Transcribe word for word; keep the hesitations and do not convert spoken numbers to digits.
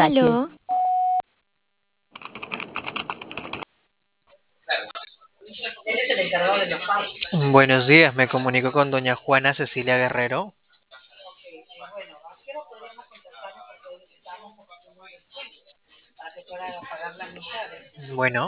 Gracias. Aló, Buenos días, me comunico con doña Juana Cecilia Guerrero. Bueno,